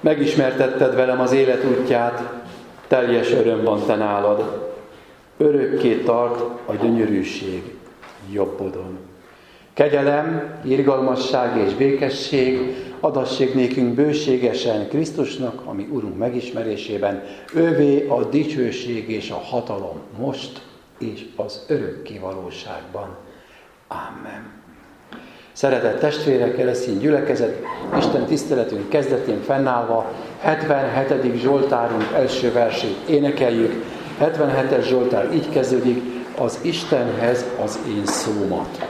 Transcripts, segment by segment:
Megismertetted velem az élet útját, teljes öröm van te nálad. Örökké tart a gyönyörűség jobbodon. Kegyelem, irgalmasság és békesség adassék nékünk bőségesen Krisztusnak, ami Urunk megismerésében. Ővé a dicsőség és a hatalom most és az örökké valóságban. Amen. Szeretett testvérek, keresztény gyülekezet, Isten tiszteletünk kezdetén fennállva 77. Zsoltárunk első versét énekeljük. 77-es Zsoltár így kezdődik: az Istenhez az én szómat.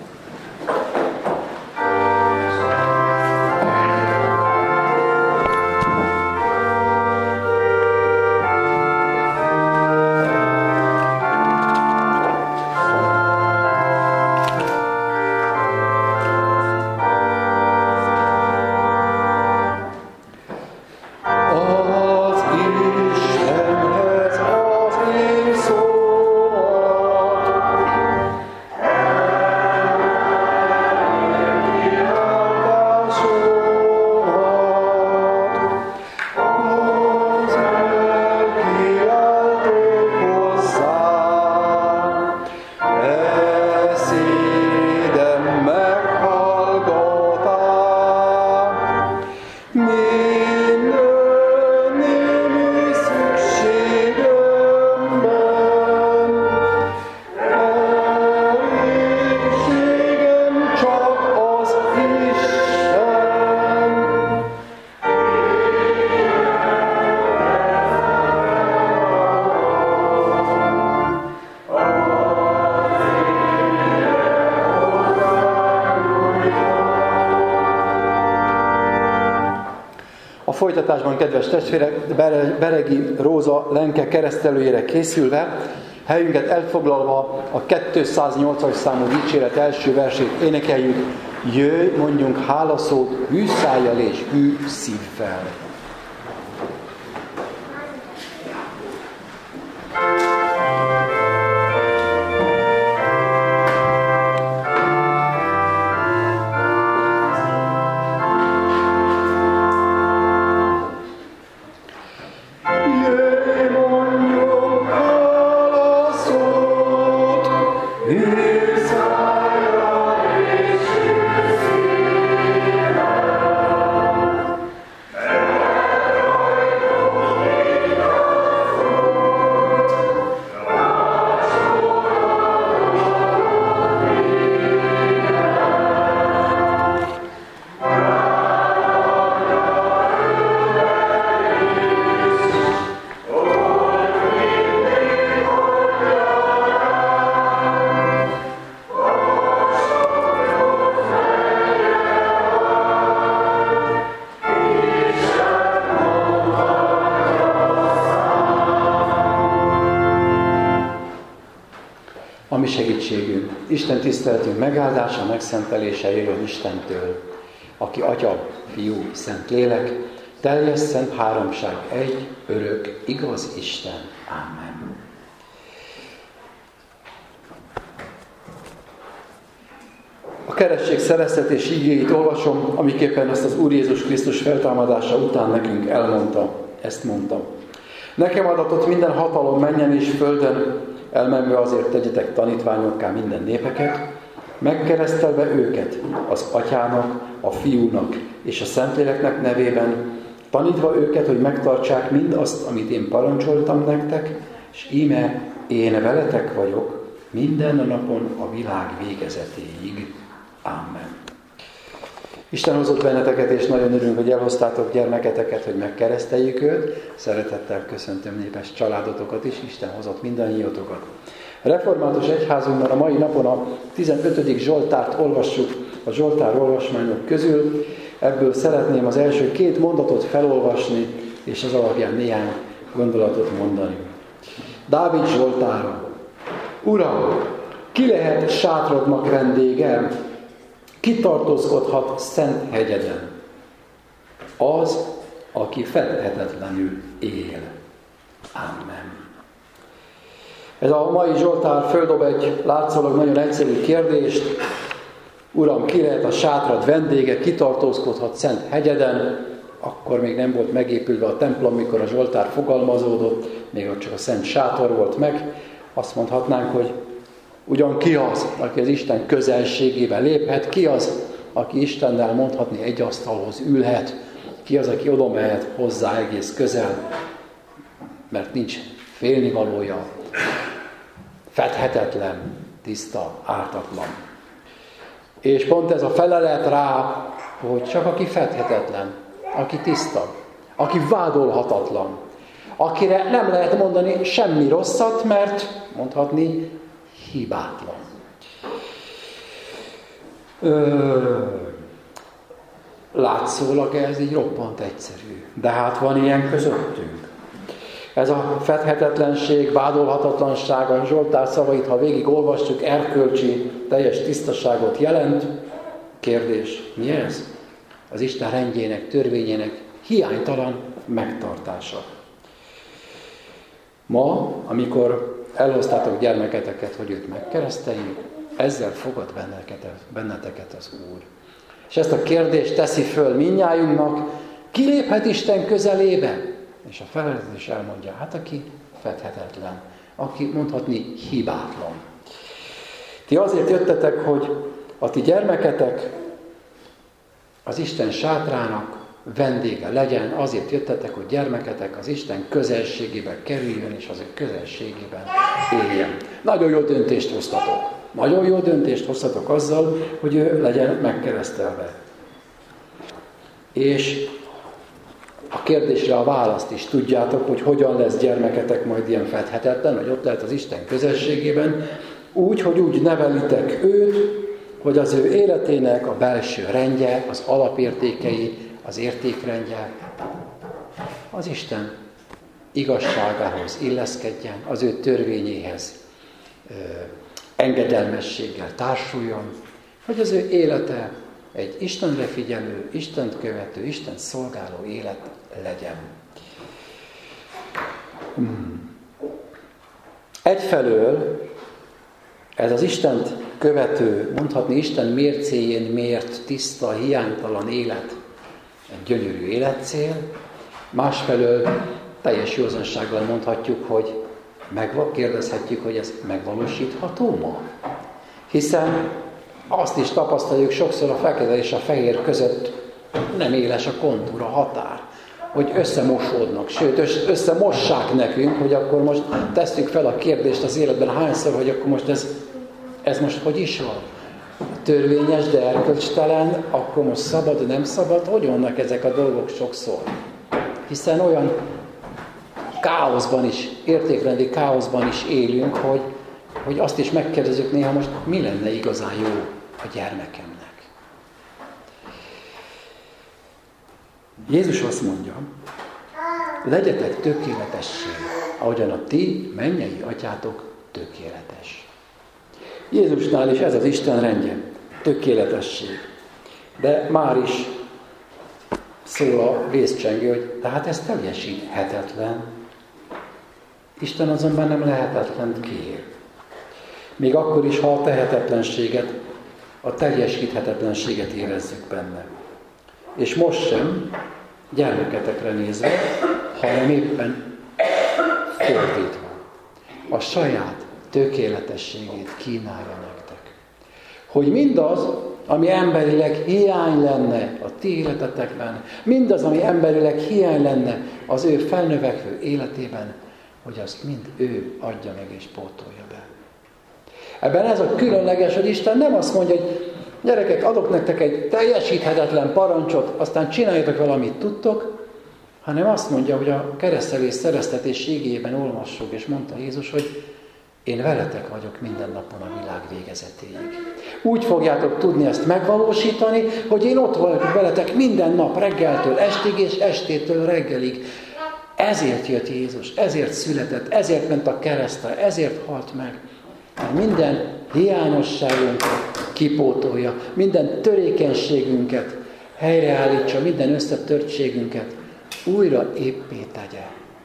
Folytatásban, kedves testvérek, Beregi Róza Lenke keresztelőjére készülve, helyünket elfoglalva a 208-as számú dicséret első versét énekeljük. Jöjj, mondjunk hálaszót hű szájjal és hű szívvel. Mi segítségünk, Isten tiszteletünk megáldása, megszentelése jöjjön Istentől, aki Atya, Fiú, Szent Lélek, teljes szent háromság, egy, örök, igaz Isten. Amen. A keresztség szereztetés igéit olvasom, amiképpen ezt az Úr Jézus Krisztus feltámadása után nekünk elmondta. Ezt mondta: nekem adatott minden hatalom mennyen és földön, elmenve azért tegyetek tanítványokká minden népeket, megkeresztelve őket az Atyának, a Fiúnak és a Szentléleknek nevében, tanítva őket, hogy megtartsák mindazt, amit én parancsoltam nektek, és íme én veletek vagyok minden napon a világ végezetéig. Amen. Isten hozott benneteket, és nagyon örülünk, hogy elhoztátok gyermeketeket, hogy megkereszteljük őt. Szeretettel köszöntöm népes családotokat is, Isten hozott mindannyiótokat. A református egyházunkban a mai napon a 15. Zsoltárt olvassuk a Zsoltár olvasmányok közül. Ebből szeretném az első 2 mondatot felolvasni, és az alapján néhány gondolatot mondani. Dávid Zsoltára. Uram, ki lehet sátrodnak vendége? Ki tartózkodhat szent hegyeden? Az, aki fedhetetlenül él. Amen. Ez a mai Zsoltár földob egy látszólag nagyon egyszerű kérdést. Uram, ki lehet a sátrad vendége, ki tartózkodhat szent hegyeden? akkor még nem volt megépülve a templom, mikor a Zsoltár fogalmazódott, még ott csak a Szent Sátor volt meg, azt mondhatnánk, hogy ugyan ki az, aki az Isten közelségébe léphet, ki az, aki Istennel mondhatni egy asztalhoz ülhet, ki az, aki oda mehet hozzá egész közel, mert nincs félnivalója, fedhetetlen, tiszta, ártatlan. És pont ez a felelet rá, hogy csak aki fedhetetlen, aki tiszta, aki vádolhatatlan, akire nem lehet mondani semmi rosszat, mert mondhatni hibátlan. Látszólag ez így roppant egyszerű, de hát van ilyen közöttünk. Ez a fedhetetlenség, vádolhatatlanság, a Zsoltár szavait, ha végig olvassuk, erkölcsi, teljes tisztaságot jelent. Kérdés, mi ez? Az Isten rendjének, törvényének hiánytalan megtartása. Ma, amikor elhoztátok gyermeketeket, hogy őt megkereszteljük, ezzel fogad benneteket az Úr. És ezt a kérdést teszi föl mindnyájunknak, ki léphet Isten közelébe? És a felelős elmondja, hát aki fedhetetlen, aki mondhatni hibátlan. Ti azért jöttetek, hogy a ti gyermeketek az Isten sátrának vendége legyen, azért jöttetek, hogy gyermeketek az Isten közelségébe kerüljön, és az ő közelségében éljen. Nagyon jó döntést hoztatok. Nagyon jó döntést hoztatok azzal, hogy ő legyen megkeresztelve. És a kérdésre a választ is tudjátok, hogy hogyan lesz gyermeketek majd ilyen fedhetetlen, hogy ott lehet az Isten közelségében, úgy, hogy úgy nevelitek őt, hogy az ő életének a belső rendje, az alapértékei, az értékrendje az Isten igazságához illeszkedjen, az ő törvényéhez engedelmességgel társuljon, hogy az ő élete egy Istenre figyelő, Istent követő, Istent szolgáló élet legyen. Egyfelől ez az Istent követő, mondhatni Isten mércéjén mért, tiszta, hiánytalan élet, egy gyönyörű életcél, másfelől teljes józansággal mondhatjuk, hogy kérdezhetjük, hogy ez megvalósítható ma? Hiszen azt is tapasztaljuk sokszor a fekete és a fehér között nem éles a kontúra, határ, hogy összemosódnak, sőt összemossák nekünk, hogy akkor most tesszük fel a kérdést az életben hányszor, hogy akkor most ez most hogy is van? Törvényes, de erkölcstelen, akkor most szabad, nem szabad? Hogy vannak ezek a dolgok sokszor? Hiszen olyan káoszban is, értékrendi káoszban is élünk, hogy azt is megkérdezzük néha most, mi lenne igazán jó a gyermekemnek. Jézus azt mondja, legyetek tökéletessé, ahogyan a ti mennyei atyátok tökéletes. Jézusnál is ez az Isten rendje, tökéletesség. De már is szól a vészcsengő, hogy tehát ez teljesíthetetlen. Isten azonban nem lehetetlent kér. Még akkor is, ha a tehetetlenséget, a teljesíthetetlenséget érezzük benne. És most sem gyermeketekre nézve, hanem éppen fordítva. A saját tökéletességét kínálja nektek. Hogy mindaz, ami emberileg hiány lenne a ti életetekben, mindaz, ami emberileg hiány lenne az ő felnövekvő életében, hogy azt mind ő adja meg és pótolja be. Ebben ez a különleges, hogy Isten nem azt mondja, hogy gyerekek, adok nektek egy teljesíthetetlen parancsot, aztán csináljatok valamit tudtok, hanem azt mondja, hogy a keresztelés szereztetés igéjében olvassuk, és mondta Jézus, hogy én veletek vagyok minden napon a világ végezetéig. Úgy fogjátok tudni ezt megvalósítani, hogy én ott vagyok veletek minden nap, reggeltől estig, és estétől reggelig. Ezért jött Jézus, ezért született, ezért ment a keresztre, ezért halt meg. Minden hiányosságunkat kipótolja, minden törékenységünket helyreállítsa, minden összetörtségünket újra éppé tegye.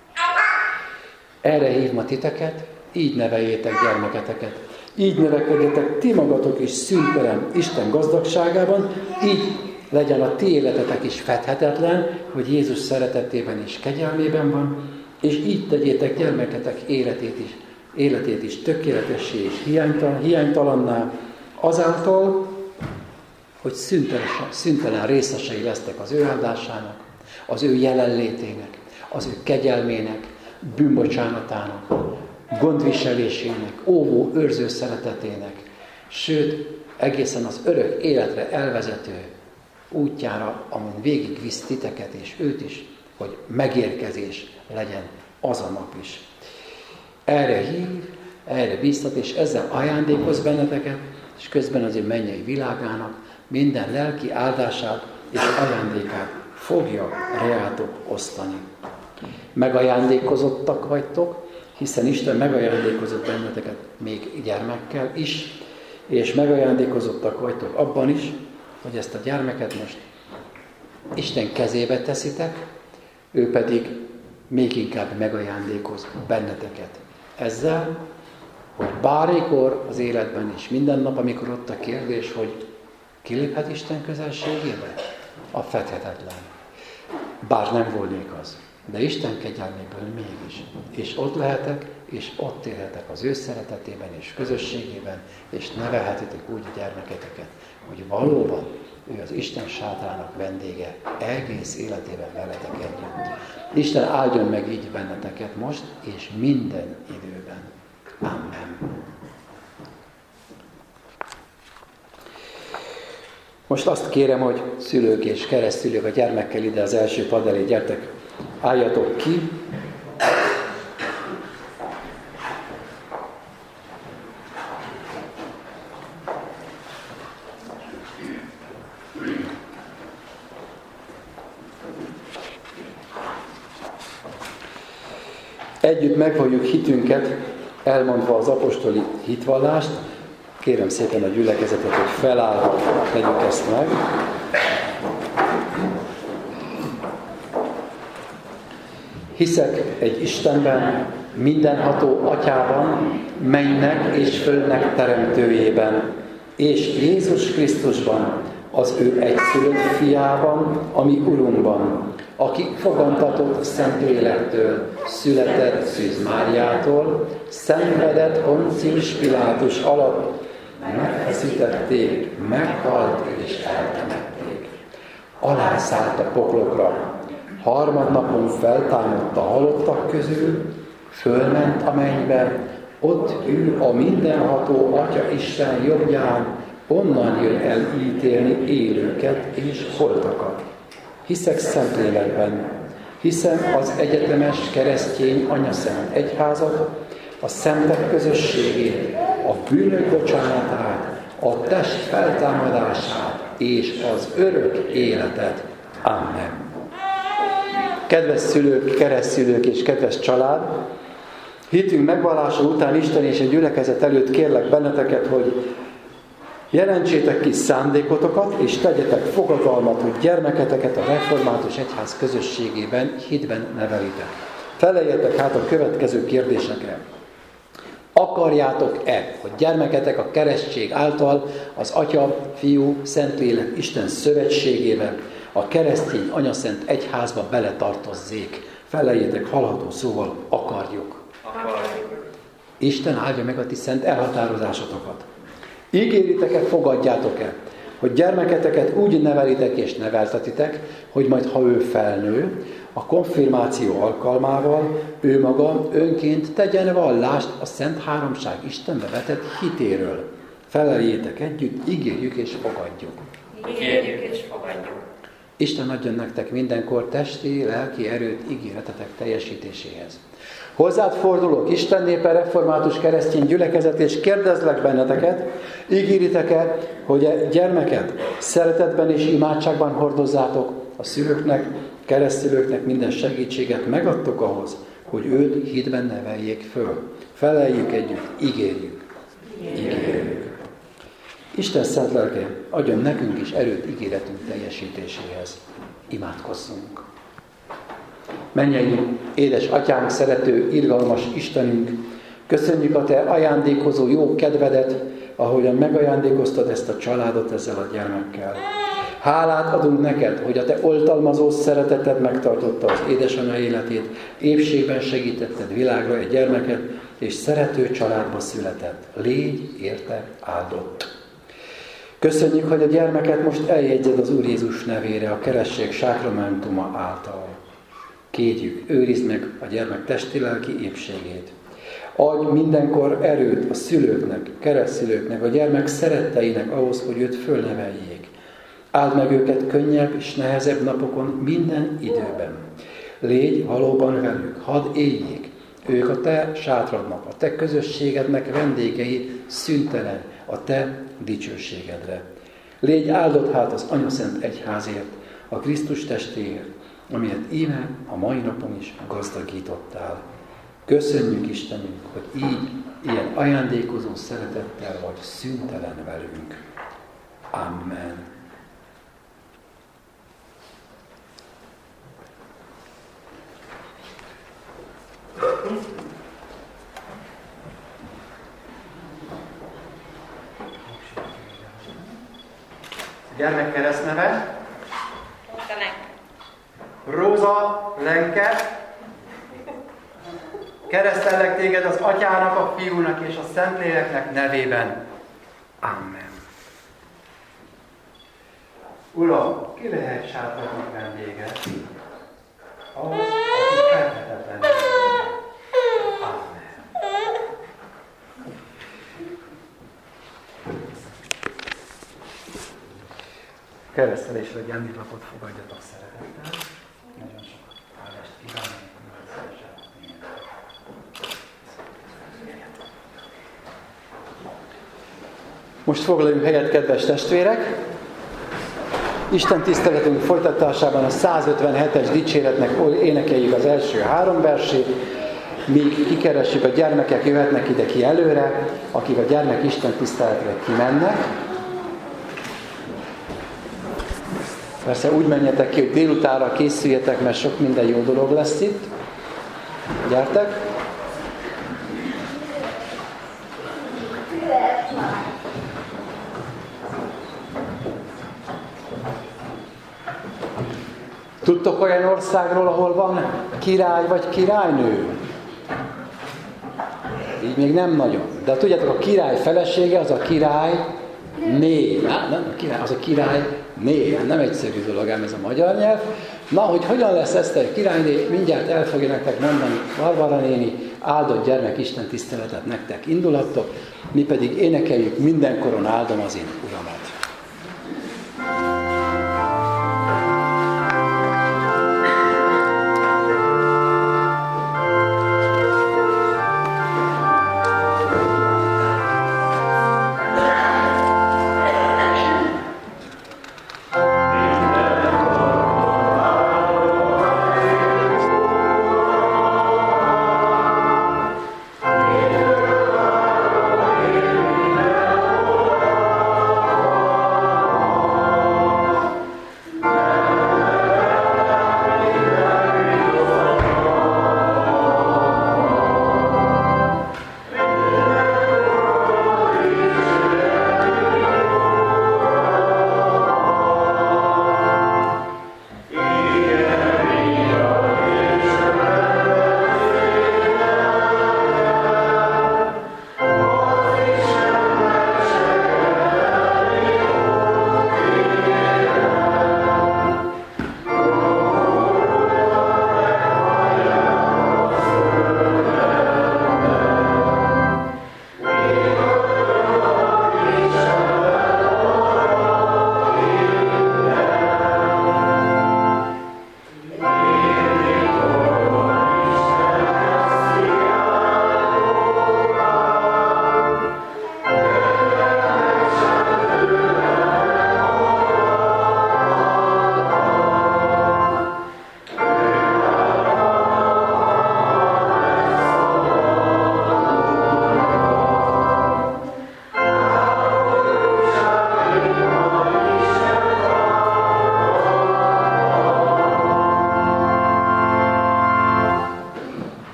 Erre hív ma titeket, így neveljétek gyermeketeket. Így növekedjetek ti magatok is szűntelen Isten gazdagságában, így legyen a ti életetek is fedhetetlen, hogy Jézus szeretetében és kegyelmében van, és így tegyétek gyermeketek életét is tökéletessé és hiánytalanná, azáltal, hogy szüntelen részesei lesztek az ő áldásának, az ő jelenlétének, az ő kegyelmének, bűnbocsánatának, gondviselésének, óvó, őrző szeretetének, sőt, egészen az örök életre elvezető útjára, amin végigvisz titeket és őt is, hogy megérkezés legyen az a nap is. Erre hív, erre bíztat, és ezzel ajándékoz benneteket, és közben az ő mennyei világának minden lelki áldását és ajándékát fogja reátok osztani. Megajándékozottak vagytok, hiszen Isten megajándékozott benneteket még gyermekkel is, és megajándékozottak vagytok abban is, hogy ezt a gyermeket most Isten kezébe teszitek, ő pedig még inkább megajándékoz benneteket. Ezzel, hogy bármikor az életben is, minden nap, amikor ott a kérdés, hogy kiléphet Isten közelségébe? A fedhetetlen. Bár nem volnék az. De Isten kegyelméből mégis. És ott lehetek, és ott élhetek az ő szeretetében és közösségében, és nevelhetitek úgy a gyermeketeket, hogy valóban ő az Isten sátrának vendége egész életében veletek együtt. Isten áldjon meg így benneteket most, és minden időben. Amen. Most azt kérem, hogy szülők és keresztszülők a gyermekkel ide az első pad elé, gyertek, álljatok ki. Együtt megvalljuk hitünket, elmondva az apostoli hitvallást. Kérem szépen a gyülekezetet, hogy felállva tegyük ezt meg. Hiszek egy Istenben, mindenható Atyában, mennynek és földnek teremtőjében, és Jézus Krisztusban, az ő egyszülött fiában, ami Urunkban, aki fogantatott Szentlélektől, született Szűz Máriától, szenvedett Poncius Pilátus alatt, megfeszítették, meghalt és eltemették. Alászállt a poklokra, harmadnapon feltámadt a halottak közül, fölment a mennybe, ott ül a mindenható Atya Isten jobbján, onnan jön el ítélni élőket és holtakat. Hiszek Szentlélekben, hiszem az egyetemes keresztény anyaszent egyházat, a szentek közösségét, a bűnök bocsánatát, a test feltámadását és az örök életet. Amen. Kedves szülők, keresztszülők és kedves család, hitünk megvallása után Isten és a gyülekezet előtt kérlek benneteket, hogy jelentsétek ki szándékotokat, és tegyetek fogadalmat, hogy gyermeketeket a református egyház közösségében, hitben nevelitek. Feleljetek hát a következő kérdésekre. Akarjátok-e, hogy gyermeketek a keresztség által az Atya, Fiú, Szentlélek Isten szövetségében, a keresztény anyaszent egyházba beletartozzék? Feleljétek hallható szóval, akarjuk. Isten áldja meg a ti szent elhatározásatokat. Ígéritek-e, fogadjátok-e, hogy gyermeketeket úgy nevelitek és neveltetitek, hogy majd ha ő felnő, a konfirmáció alkalmával ő maga önként tegyen vallást a Szent Háromság Istenbe vetett hitéről. Feleljétek együtt, ígérjük és fogadjuk. Ígérjük és fogadjuk. Isten adjon nektek mindenkor testi, lelki erőt ígéretetek teljesítéséhez. Hozzád fordulok, Isten népe, református keresztény gyülekezet, és kérdezlek benneteket, ígéritek-e, hogy a gyermeket szeretetben és imádságban hordozzátok, a szülőknek, keresztülőknek minden segítséget megadtok ahhoz, hogy őt hitben neveljék föl. Feleljük együtt, ígérjük. Isten szent lelke adjon nekünk is erőt ígéretünk teljesítéséhez. Imádkozzunk. Mennyei, édes Atyánk, szerető, irgalmas Istenünk, köszönjük a Te ajándékozó jó kedvedet, ahogyan megajándékoztad ezt a családot ezzel a gyermekkel. Hálát adunk neked, hogy a te oltalmazó szereteted megtartotta az édesanyja életét, épségben segítetted világra egy gyermeket, és szerető családba született. Légy érte áldott. Köszönjük, hogy a gyermeket most eljegyzed az Úr Jézus nevére, a keresztség sákramentuma által. Kérjük, őrizd meg a gyermek testi-lelki épségét. Adj mindenkor erőt a szülőknek, keresztszülőknek, a gyermek szeretteinek ahhoz, hogy őt fölneveljék. Áld meg őket könnyebb és nehezebb napokon minden időben. Légy valóban velük, hadd éljék. Ők a te sátradnak, a te közösségednek vendégei szüntelen a te dicsőségedre. Légy áldott hát az Anyaszent Egyházért, a Krisztus testéért, amelyet íme a mai napon is gazdagítottál. Köszönjük, Istenünk, hogy így, ilyen ajándékozó szeretettel vagy szüntelen velünk. Amen. Gyermek keresztneve? Róza Lenke. Keresztellek téged az Atyának, a Fiúnak és a Szentléleknek nevében. Amen. Uram, ki lehet sátradnak vendége? Az, aki feltetetlen. Amen. Keresztelésre egy említlapot fogadjatok szeretettel. Nagyon sok állást kívánok. Most foglaljunk helyet, kedves testvérek! Isten tiszteletünk folytatásában a 157-es dicséretnek énekeljük az első 3 versét, míg kikeressük, a gyermekek jöhetnek ide ki előre, akik a gyermek Isten tiszteletre kimennek. Persze úgy menjetek ki, hogy délutánra készüljetek, mert sok minden jó dolog lesz itt. Gyertek! Tudtok olyan országról, ahol van király vagy királynő? Így még nem nagyon. De tudjátok, a király felesége az a király né. Nem a király, az a király né. Nem egyszerű dolog ám ez a magyar nyelv. Na, hogy hogyan lesz ezt a királyné, mindjárt el fogja nektek mondani Barbara néni, áldott gyermek Isten tiszteletet nektek indulattok, mi pedig énekeljük, mindenkoron áldom az én Uramat.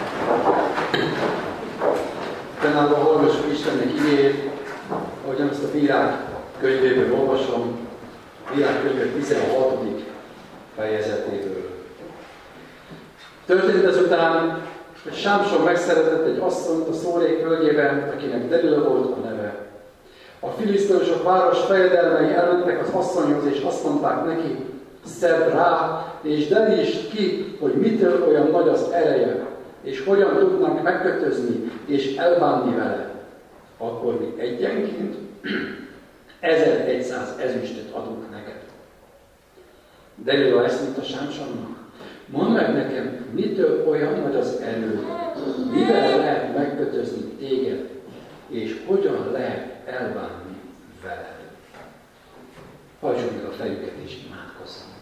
Fennállva hallgassuk Istennek igéjét, ahogyan azt a Bírák könyvéből olvasom, Bírák könyve 16. fejezetéből. Történt ezután, hogy Sámson megszeretett egy asszonyt a Szórék völgyében, akinek Delila volt a neve. A filiszteusok város fejedelmei elmentek az asszonyhoz, és azt mondták neki, szedd rá, és derítsd ki, hogy mitől olyan nagy az ereje, és hogyan tudnánk megkötözni, és elbánni vele. Akkor mi egyenként 1100 ezüstöt adunk neked. Delila ezt mondta Sámsonnak, mondd meg nekem, mitől olyan nagy az erő, mivel lehet megkötözni téged, és hogyan lehet elbánni veled. Hajtsuk meg a fejüket és imádkozzunk.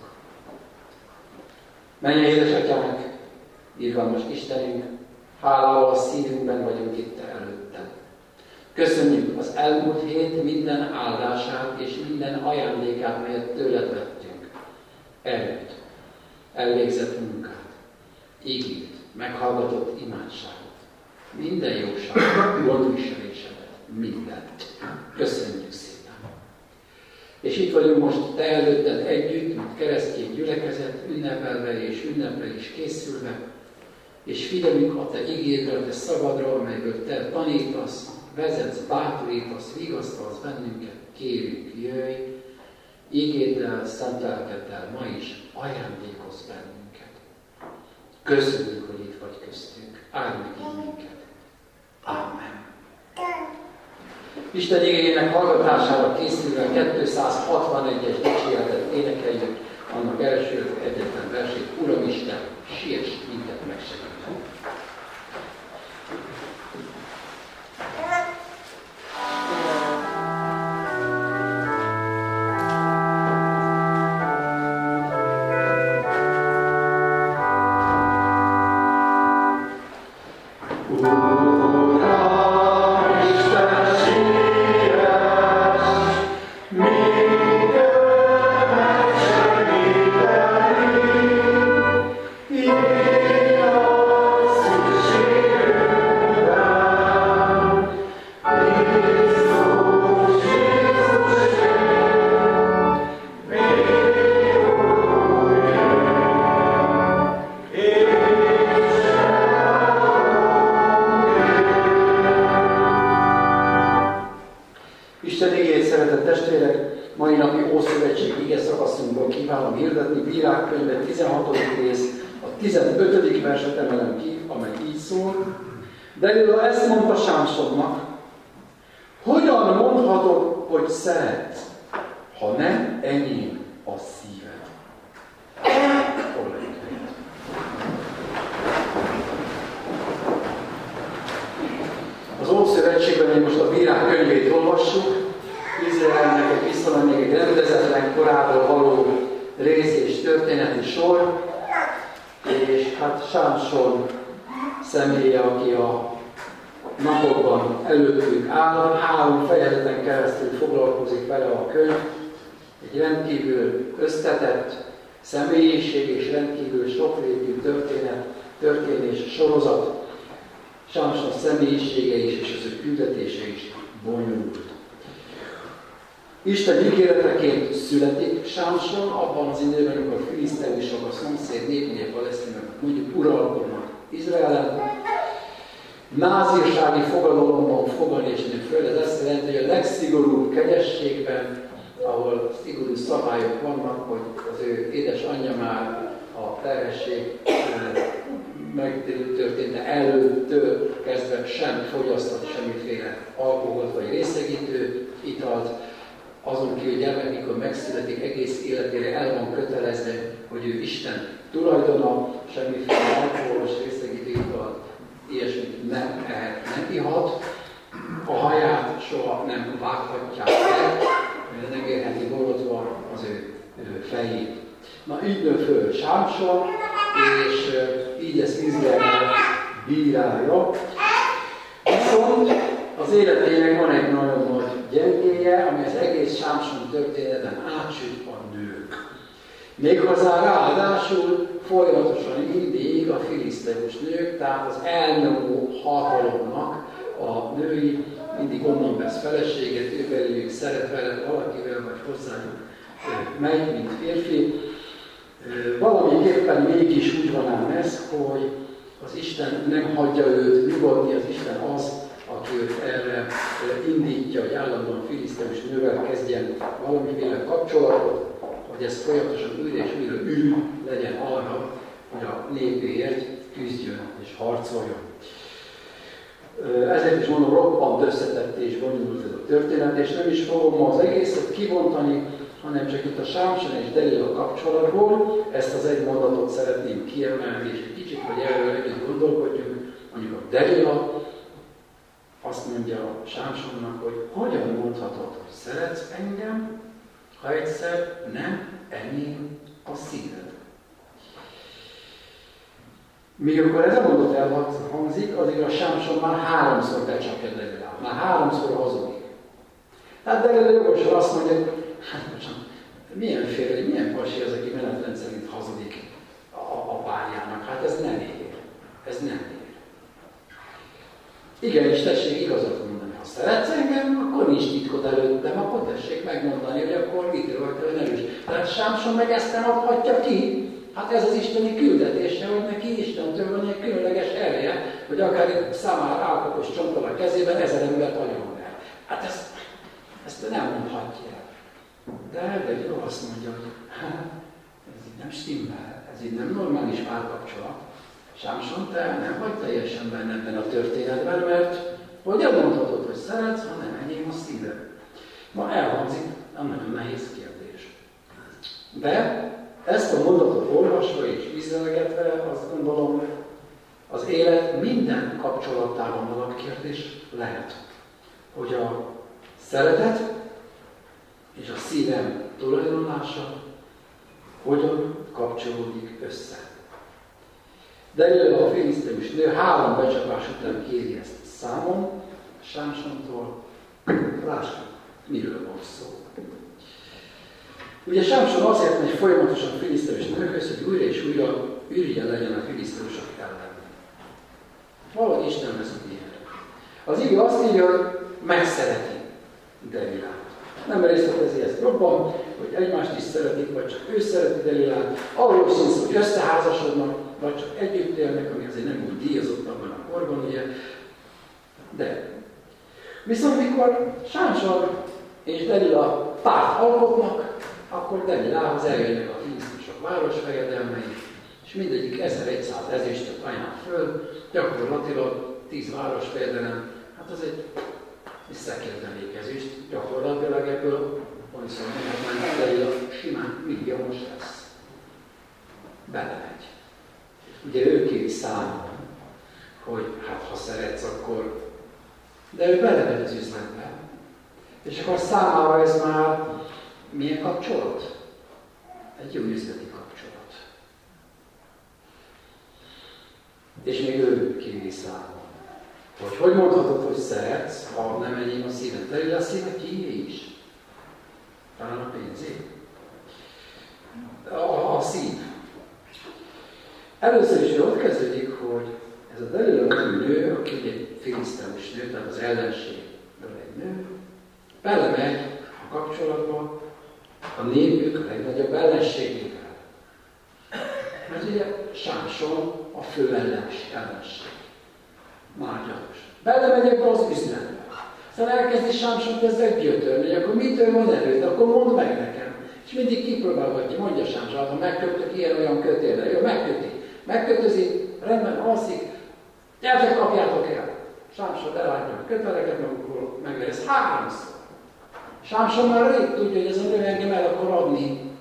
Menj, édesatyánk, irgalmas Istenünk, hálával a szívünkben vagyunk itt te előtted. Köszönjük az elmúlt hét minden áldását és minden ajándékát, melyet tőled vettünk. Erőt, elvégzett munkát, ígét, meghallgatott imádságot, minden jóságot, gondviselésedet, mindent. Köszönjük szépen. És itt vagyunk most te előtted együtt, mint keresztény gyülekezet, ünnepelve és ünnepre is készülve, és figyelünk a te ígédre, a te szavadra, amelyből te tanítasz, vezetsz, bátorítasz, vigasztalsz bennünket, kérünk, jöjj, ígéddel, szent lelkeddel ma is ajándékozz bennünket. Köszönjük, hogy itt vagy köztünk. Áld meg minket. Amen. Isten igényének hallgatására készülve 261-es dicséretet énekeljük, annak első egyetlen versét, Uram Isten, siess minket megsegíteni. Delila ezt mondta Sámsonnak, hogyan mondhatod, hogy szeretsz, ha nem enyém a szíved? Az Ószövetségben én most a Bírák könyvét olvassuk, Izraelnek egy visszamennék egy rendezetlen korából való rész és történeti sor, és hát Sámson személye, aki a napokban előttünk áll, 3 fejezeten keresztül foglalkozik vele a könyv, egy rendkívül összetett személyiség és rendkívül sokrétű történés sorozat. Sámson személyisége is és az ő küldetése is bonyolult. Isten ígéreteként születik Sámson abban az időben, amikor a filiszteusok, a szomszéd népnél, palesztinok mondjuk uralkodnak Izraelen. Názírsági fogadalomban fogad és nő föl, ez azt jelenti, hogy a legszigorúbb kegyességben, ahol szigorú szabályok vannak, hogy az ő édesanyja már a terhesség megtörténte előttől kezdve sem fogyasztott semmiféle alkoholt vagy részegítő italt, azon kívül gyermek, mikor megszületik, egész életére el van kötelezve, hogy ő Isten tulajdona, semmiféle alkoholos részegítő italt, ilyesmit nem ehet, nem ihat, a haját soha nem vághatják el, nem érheti borotva az ő fejét. Na így nő föl Sámson, és így lesz Izrael bírája. Viszont az életének van egy nagyon nagy gyengéje, ami az egész Sámson történeten átsüt a nők. Méghozzá ráadásul folyamatosan mindig a filiszteus nők, tehát az elnyomó hatalomnak a női mindig onnan vesz feleséget, ővelük szeret veled valakivel, vagy hozzájuk megy, mint férfi. Valamiképpen mégis úgy van ám ez, hogy az Isten nem hagyja őt nyugodni, az Isten az, aki őt erre indítja, hogy állandóan filiszteus nővel kezdjen valamiféle kapcsolatot, hogy ez folyamatosan újra és újra legyen arra, hogy a népéért küzdjön és harcoljon. Ezért is mondom, roppant összetett és bonyolult ez a történet, és nem is fogom ma az egészet kibontani, hanem csak itt a Sámson és Delila kapcsolatból ezt az egy mondatot szeretném kiemelni, és egy kicsit, hogy erről együtt gondolkodjunk. Mondjuk a Delila azt mondja a Sámsonnak, hogy hogyan mondhatod, hogy szeretsz engem, ha egyszer nem enyém a szíved. Míg akkor ez a mondat elhangzik, azért a Sámson már 3-szor becsapja Delilát, már 3-szor hazudik. Tehát Delila jogosan azt mondja, hogy hát bocsánat, milyen pasi az, aki menetrend szerint hazudik a párjának? Hát ez nem ér. Ez nem ér. Igenis, tessék igazat mondani. Ha szeretsz engem, akkor nincs titkod előttem, akkor tessék megmondani, hogy akkor mit rajta ön erős. Tehát Sámson meg ezt nem adhatja ki. Hát ez az isteni küldetése, hogy neki Istentől van egy különleges ereje, hogy akár számára állkapos csonttal a kezében 1000 embert agyonol el. Hát ezt nem mondhatja. De jó azt mondja, hogy ez így nem stimmel, ez így nem normális párkapcsolat. Sámson, te nem vagy teljesen benne ebben a történetben, mert hogyan mondhatod, hogy szeretsz, ha nem enyém a szíved? Ma elhangzik, nem nagyon nehéz kérdés. De ezt a mondatot olvasva és vizelgetve azt gondolom, az élet minden kapcsolatában alapkérdés lehet, hogy a szeretet és a szívem tulajdonása hogyan kapcsolódik össze. Delila a filiszteus nő 3 becsapás után kéri ezt számon, Sámsontól, lássuk, miről van szó. Ugye Sámson azért megy folyamatosan filiszteus nőkhöz, hogy újra és újra ürügyen legyen a filiszteusok ellen. Valahogy Isten vezet ilyenre. Az ige azt írja, hogy megszereti Delilát. Nem részletezi ezt jobban, hogy egymást is szeretik, vagy csak ő szereti Delilát. Arról szól, hogy összeházasodnak, vagy csak együtt élnek, ami azért nem úgy díjazott abban a korban, ugye. De. Viszont mikor Sámson és Delila párt alkotnak, akkor Delilához eljönnek a filisztusok városfejedelmei, és mindegyik 1100 ezüstöt ajánl föl, gyakorlatilag 10 városfejedelem, hát az egy szekérdelék ezüst, gyakorlatilag ebből, hogy mondhatnánk, Delila simán milliómos lesz. Belemegy. Ugye ő kéri számon, hogy hát ha szeretsz, akkor... De ő belemegy az üzletbe. És akkor számára ez már milyen kapcsolat? Egy jó üzleti kapcsolat. És még ő kéri számon. Hogy mondhatod, hogy szeretsz, ha nem enyém a szíved? Delila a szíve kié is? Talán a pénzé? A szív. Először is ott kezdődik, hogy ez a Delila nő, aki egy filiszteus nő, tehát az ellenségből egy nő, belemegy a kapcsolatba a népük legnagyobb ellenségével. Ez ugye Sámson a fő ellenség. Már gyanús. Belemegy ebbe az üzletbe. Aztán elkezdi Sámson ezzel gyötörni, hogy akkor mitől van erőd, akkor mondd meg nekem. És mindig kipróbálgatja, mondja Sámson, ha megkötök ilyen-olyan kötélre. Jó, megköti. Megkötözi, rendben alszik, gyertek, kapjátok el. Sámson elátja a köteleket magukról, meg lesz 3-szor. Sámson már rég tudja, hogy ez a nő engem el akar adni.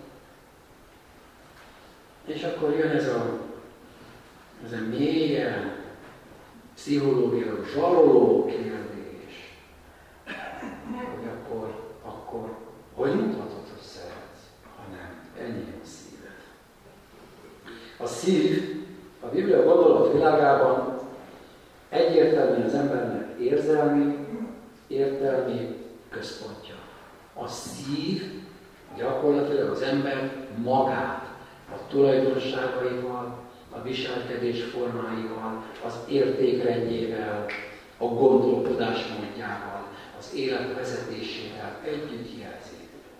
És akkor jön ez a mélyen pszichológiai zsaroló kérdés, hogy akkor hogy mondhatod, hogy szeretsz, ha nem enyém a szíved. A szív a Biblia gondolat világában egyértelműen az embernek értelmi központja. A szív gyakorlatilag az ember magát, a tulajdonságaival, a viselkedés formáival, az értékrendjével, a gondolkodásmódjával, az élet vezetésével együtt jelzi.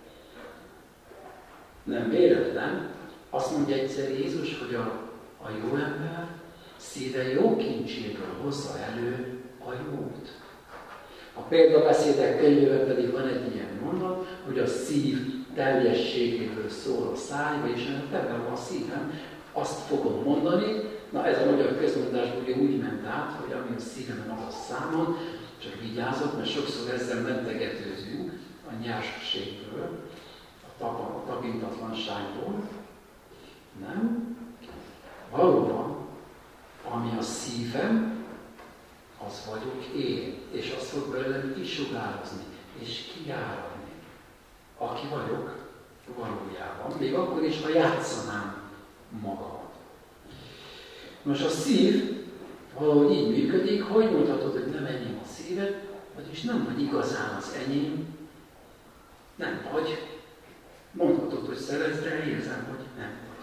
Nem véletlen, azt mondja egyszer Jézus, hogy a jó ember szíve jó kincséből hozza elő a jót. A példabeszédek könyvében pedig van egy ilyen mondat, hogy a szív teljességéből szól a száj, és ebben van a szívem, azt fogom mondani, na ez a magyar közmondásból úgy ment át, hogy ami a szívemen, az a számon, csak vigyázok, mert sokszor ezzel mentegetőzünk a nyerségből, a tapintatlanságból. Nem? Valóban, ami a szívem, az vagyok én, és az fog belőlem kisugározni, és kiáradni. Aki vagyok valójában, még akkor is, ha játszanám magamat. Most a szív valahogy így működik, hogy mondhatod, hogy nem enyém a szíved, vagyis nem vagy igazán az enyém, nem vagy. Mondhatod, hogy szeretsz, de érzem, hogy nem vagy.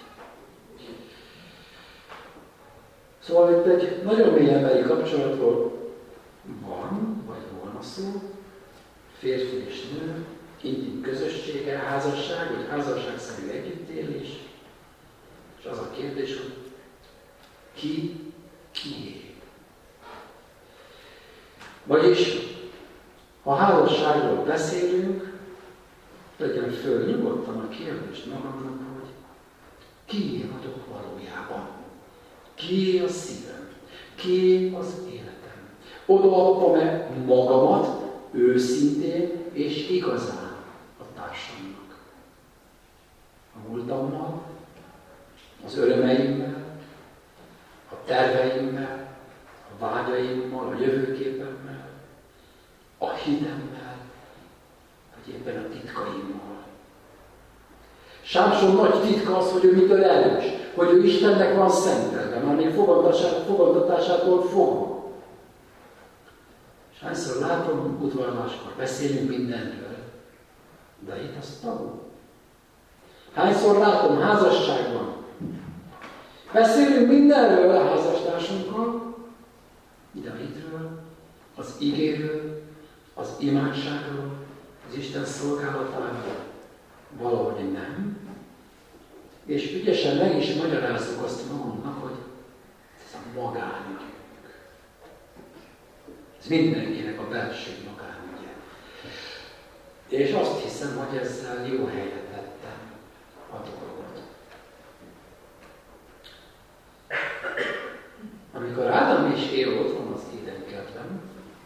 Szóval itt egy nagyon mély emberi kapcsolatról van, vagy volna szó, férfi és nő, intim közössége, házasság, vagy házasságszerű együttélés, és az a kérdés, hogy kié. Vagyis, ha házasságról beszélünk, legyen föl nyugodtan a kérdést magamnak, hogy kié vagyok valójában? Kié a szívem? Kié az életem? Odaadtam-e magamat őszintén és igazán a társamnak? A múltammal, az örömeimmel, a terveimmel, a vágyaimmal, a jövőképemmel, a hitemmel, vagy éppen a titkaimmal. Sámson nagy titka az, hogy ő mitől erős, hogy ő Istennek van szentelve, már még fogadtatásától fogva. És hányszor látom, udvarláskor beszélünk mindenről, de itt az tabu. Hányszor látom házasságban, beszélünk mindenről a házastársunkkal, de a hitről, az igéről, az imádságról, az Isten szolgálatáról valahogy nem. És ügyesen meg is magyarázzuk azt magunknak, hogy ez a magánügyünk. Ez mindenkinek a belső magánügye. És azt hiszem, hogy ezzel jó helyre tettem a dolgot. Amikor Ádám és Éva ott van az Édenkertben,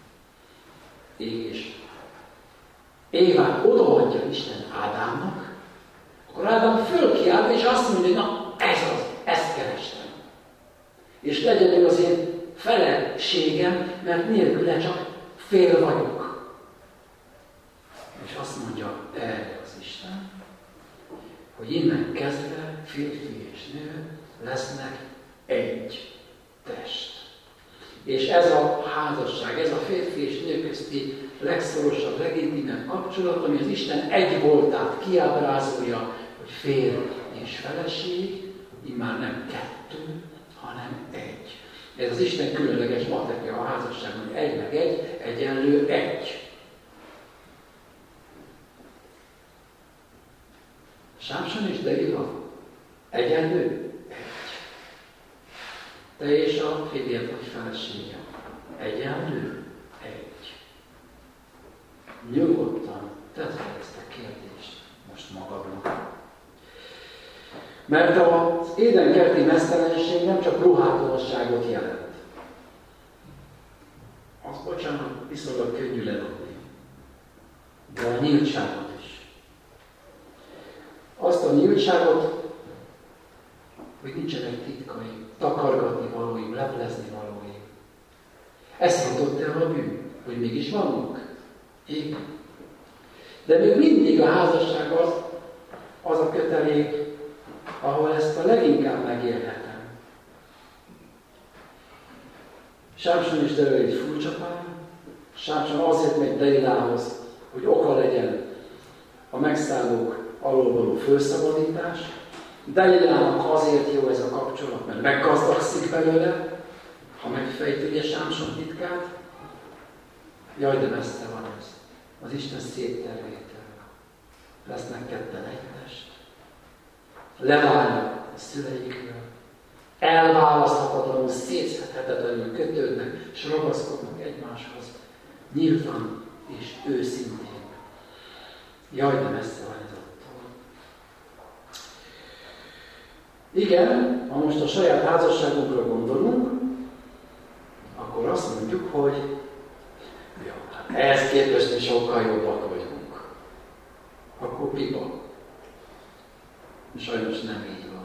és Évát odaadja Isten Ádámnak, akkor Ádám fölkiáll, és azt mondja, hogy na, ez az, ezt kerestem. És legyen ő az én feleségem, mert nélküle csak fél vagyok. És azt mondja erre az Isten, hogy innen kezdve férfi és nő lesznek egy test. És ez a házasság, ez a férfi és nő közti legszorosabb, legintimebb kapcsolat, ami az Isten egy voltát kiábrázolja, hogy férj és feleség, immár nem kettő, hanem egy. Ez az Isten különleges matekja a házasságban, hogy egy meg egy, egyenlő egy. Sámson és Delila egyenlő egy. Te és a férjed vagy felesége egyenlő egy. Nyugodtan tedd fel ezt a kérdést most magadnak. Mert az édenkerti meztelenség nem csak ruhátlanságot jelent. Azt bocsánat, viszonylag könnyű ledobni. De a nyíltságot is. Azt a nyíltságot, hogy nincsenek titkaim, takargatni valóim, leplezni valóim. Ezt mondott el a bűn, hogy mégis vannak. Igen. De még mindig a házasság az a kötelék, ahol ezt a leginkább megélhetem. Sámson is Delila egy furcsa pár. Sámson azért megy Delilához, hogy oka legyen a megszállók alól való felszabadítás. Delilának azért jó ez a kapcsolat, mert meggazdagszik belőle, ha megfejti ugye Sámson titkát. Jaj, de messze van ez. az Isten szép tervétől. Lesznek ketten egy test. Leválnak a szüleikről. Elválaszthatatlanul, szétszedhetetlenül kötődnek, és ragaszkodnak egymáshoz. Nyíltan és őszintén. Jaj, de messze van ez attól. Igen, ha most a saját házasságunkra gondolunk, akkor azt mondjuk, hogy ja, ehhez képest mi sokkal jobbak vagyunk. Akkor pipa. Sajnos nem így van.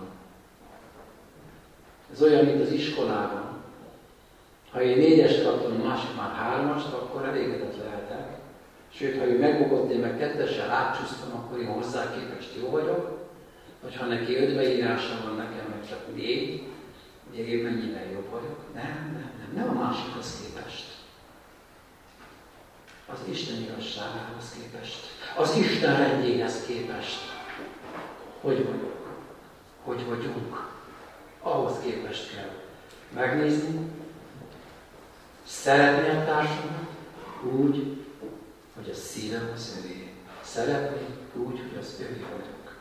Ez olyan, mint az iskolában. Ha én 4-est kaptam, a másik már 3-ast, akkor elégedett lehetek. Sőt, ha ő megbukott, én meg 2-essel átcsúsztam, akkor én hozzá képest jó vagyok. Vagy ha neki 5 beírása van, nekem meg csak 4, ugye én mennyivel jobb vagyok. Nem a másikhoz képest. Az Isten igazságához képest. Az Isten rendjéhez képest. Hogy vagyok? Hogy vagyunk? Ahhoz képest kell megnézni, szeretni a társamat úgy, hogy a szívem az övé. Szeretni úgy, hogy az övé vagyok.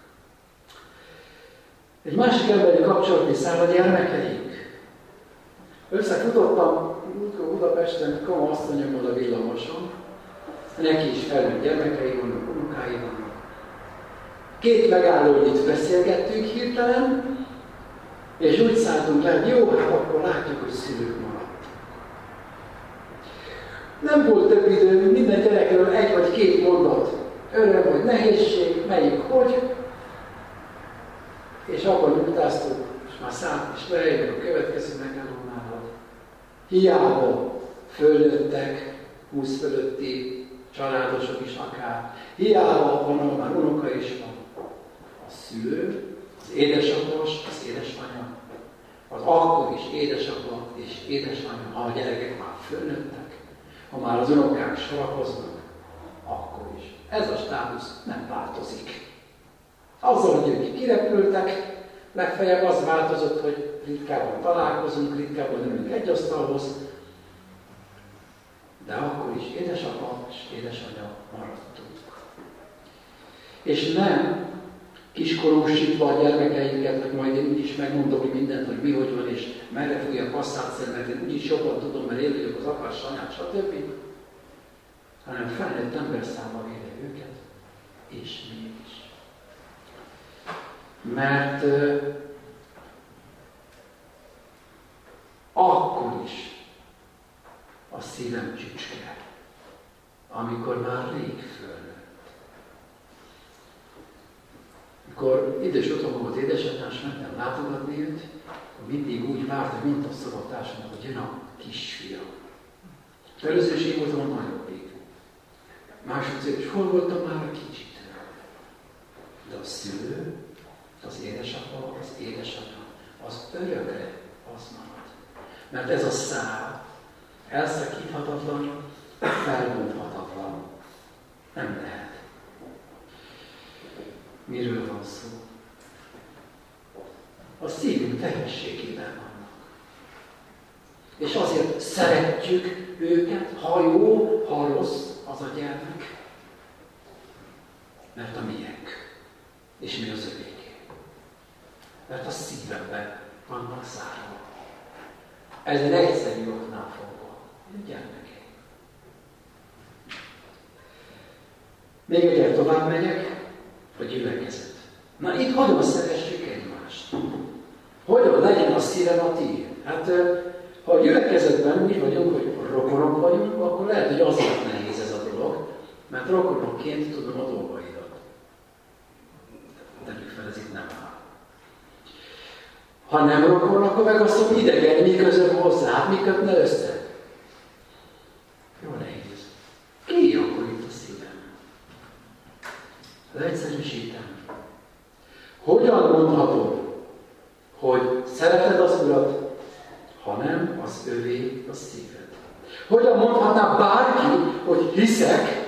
Egy másik emberi kapcsolati szál a gyermekeink. Összefutottam Budapesten, Kama asszonyommal a villamoson. Neki is felnőtt gyermekei vannak, unokái vannak. 2 megállót itt beszélgettünk hirtelen, és úgy szálltunk le, hogy jó, hát akkor látjuk, hogy szülők maradtak. Nem volt több idő, minden gyerekről 1 vagy 2 mondat. Öröm vagy nehézség, melyik hogy. És abban nyugtáztuk, és már szállt, és lejövök a következő megállónál, hogy hiába fölnőttek, 20 fölötti családosok is akár, hiába van, már unoka is van. A szülő, az édesapa, az édesanyja, az akkor is édesapa és édesanyja, ha a gyerekek már fölnőttek, ha már az unokák sorakoznak, akkor is. Ez a státusz nem változik. Azzal, hogy ők kirepültek, legfeljebb az változott, hogy ritkábban találkozunk, ritkábban ülünk egy asztalhoz, de akkor is édesapa és édesanyja maradtunk. És nem kiskorúsítva a gyermekeinket, hogy majd én úgyis megmondok mindent, hogy mi hogy van, és merre fújja a passzát, mert én úgyis jobban tudom, mert én vagyok az apás, anyát, stb. Hanem felnőtt emberszámmal védve őket, és mégis. Mert akkor is a szívem csücske, amikor már rég fölnőtt. Amikor idős otthon volt édesanyám, és mentem látogatni őt, akkor mindig úgy várt, hogy mint a szobotársamnak, hogy jön a kisfia. Először is én voltam a nagyobbik. Másodszor is hol voltam már a kicsitől. De a szülő, az édesapa, az édesanyja, az örökre az marad. Mert ez a szál elszakíthatatlan, felbonthatatlan. Nem lehet. Miről van szó? A szívünk teljességében vannak. És azért szeretjük őket, ha jó, ha rossz az a gyermek. Mert a miénk. És mi az övéké. Mert a szívemben vannak zárva. Ez egy egyszerű oknál fogva. A gyermekeim. Még egyet tovább megyek. A gyülekezet. Na itt hogyan szeressük egymást? Hogyan legyen a szívem a tiéd? Hát ha a gyülekezetben úgy vagyunk, hogy rokonok vagyunk, akkor lehet, hogy azért nehéz ez a dolog, mert rokonokként tudom a dolgaidat. Tegyük fel, ez itt nem áll. Ha nem rokon, akkor meg azt mondom, idegen, mi közöm hozzá, hát mi kötne össze? Jó nehéz. Ki akkor itt a szívem? Leegyszerűsítem. Hogyan mondhatod, hogy szereted az Urat, ha nem az övé a szíved? Hogyan mondhatná bárki, hogy hiszek,